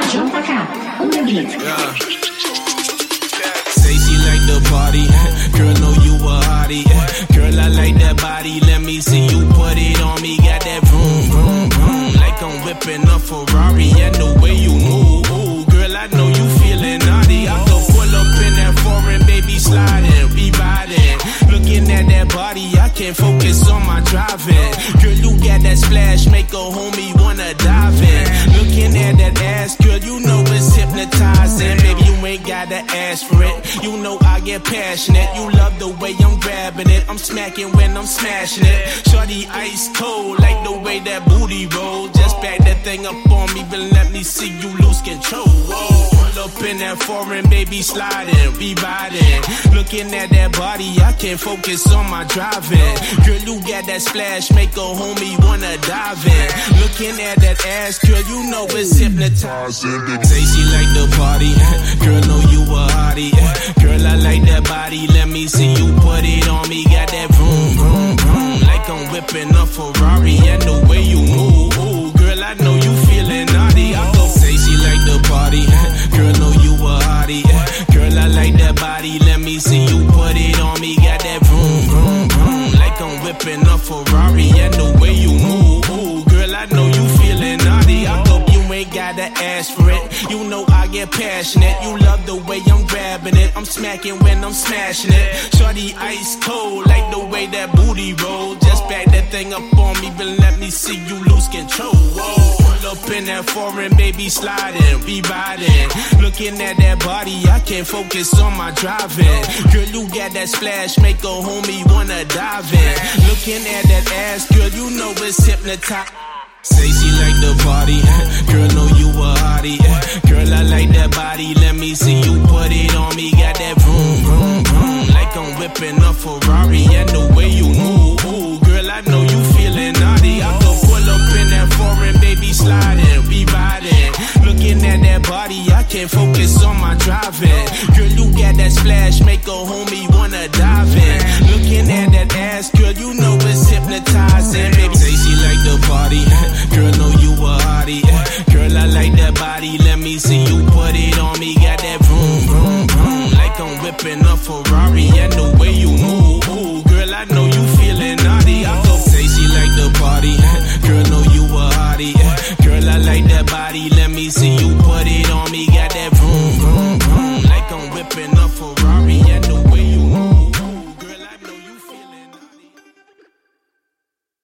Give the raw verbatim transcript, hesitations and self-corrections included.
j k, on the beat. Yeah. Say she like the party, girl know you a hottie. Girl I like that body, let me see you put it on me. Got that vroom, vroom, vroom, like I'm whipping a Ferrari. And the way you move, ooh, girl I know you feeling naughty. I can pull up in that foreign, baby sliding, be riding. Looking at that body, I can't focus on my driving. Girl you got that splash, make a homie wanna dive in. Looking at that ass, girl you know it's hypnotizing. Baby you ain't gotta ask for it. You know I get passionate. You love the way I'm grabbing it. I'm smacking when I'm smashing it. Shorty ice cold, like the way that booty roll. Just back that thing up on me, but let me see you lose control. Whoa. Pull up in that foreign, baby sliding, be riding. Looking at that body, I can't focus on my driving. Girl, you got that splash, make a homie wanna dive in. Looking at that ass, girl, you know it's hypnotizing. Say she like the party, girl, know you a hottie. Girl, I like that body, let me see you put it on me. Got that vroom, vroom, vroom, like I'm whipping a Ferrari. And the way you move, ooh, girl, I know you feeling naughty. I go say she like the party, girl, know you a hottie. Girl, I like that body, let me see you put it on me. Got that vroom, vroom, vroom, like I'm whipping a Ferrari. And the way you move, ooh, girl, I know you feeling naughty. I hope you ain't gotta ask for it. You know I get passionate. You love the way I'm grabbing it. I'm smacking when I'm smashing it. Shorty ice cold, like the way that booty roll. Just back that thing up on me, but let me see you lose control. Whoa. Pull up in that foreign, baby sliding, be riding. Looking at that body, I can't focus on my driving. Girl, you got that splash, make a homie wanna dive in. Looking at that ass, girl, you know it's hypnotizing. Say she like the party, girl know you a hottie. Girl I like that body, let me see you put it on me. Got that vroom, vroom, vroom, like I'm whipping a Ferrari. And the way you move, ooh, girl I know you feeling naughty. I go pull up in that foreign, baby sliding, be riding. Looking at that body, I can't focus on my driving. Girl you got that splash, make a homie wanna dive in. Looking at that ass, girl you know it's hypnotizing. Baby say she like the party, girl, know you a hottie. Girl, I like that body, let me see you put it on me. Got that vroom, vroom, vroom, like I'm whipping a Ferrari. And the way you move, ooh, girl, I know you feeling naughty. I go say she like the party, girl, know you a hottie. Girl, I like that body, let me see you put it on me. Got